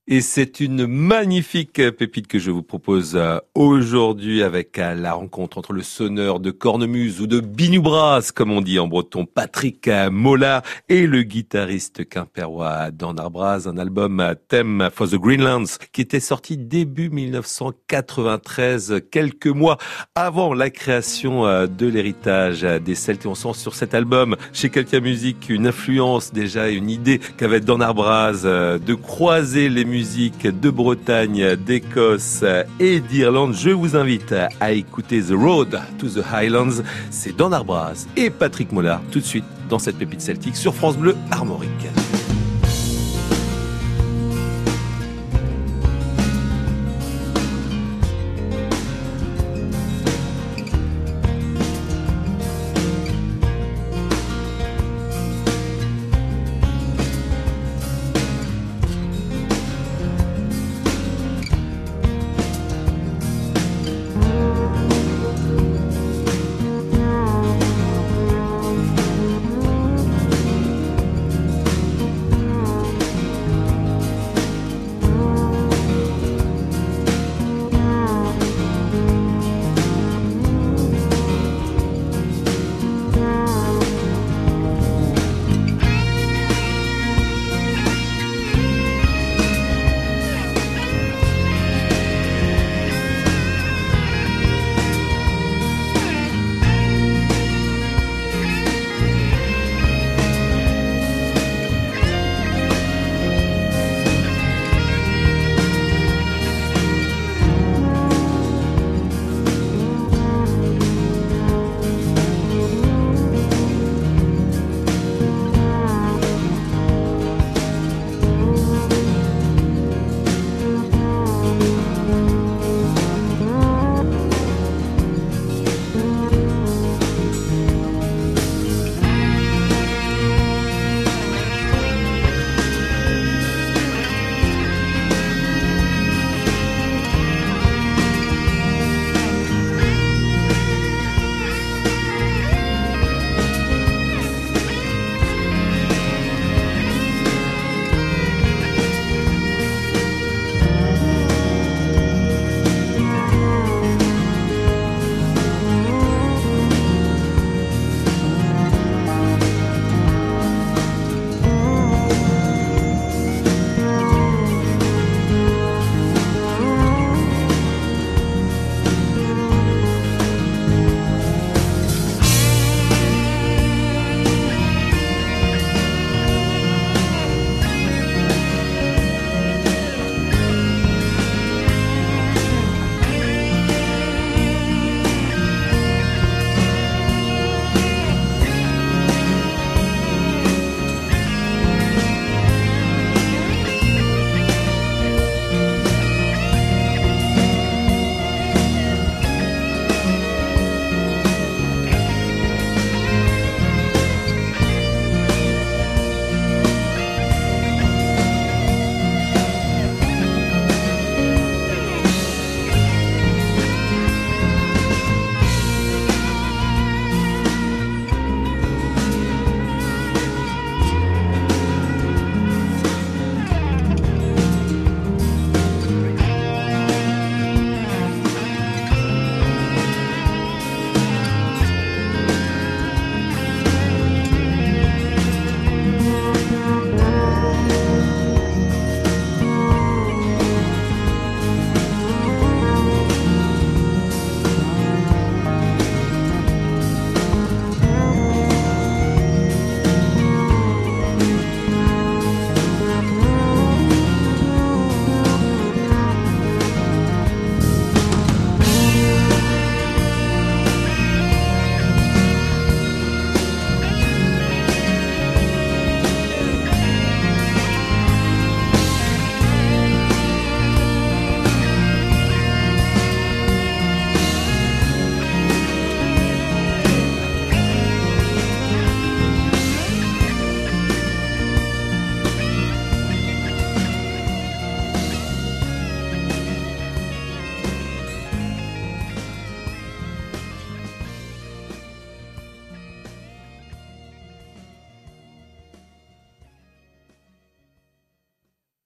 Et c'est une magnifique pépite que je vous propose aujourd'hui avec la rencontre entre le sonneur de cornemuse ou de binubras, comme on dit en breton, Patrick Mollard, et le guitariste quimpérois Dan Arbraz, un album Theme for the Greenlands qui était sorti début 1993, quelques mois avant la création de l'héritage des Celtes. Et on sent sur cet album, chez Quelqu'un Musique, une influence déjà, une idée qu'avait Dan Arbraz de croiser les musiques de Bretagne, d'Écosse et d'Irlande. Je vous invite à écouter The Road to the Highlands. C'est Dan Arbraz et Patrick Mollard tout de suite dans cette pépite celtique sur France Bleu Armorique.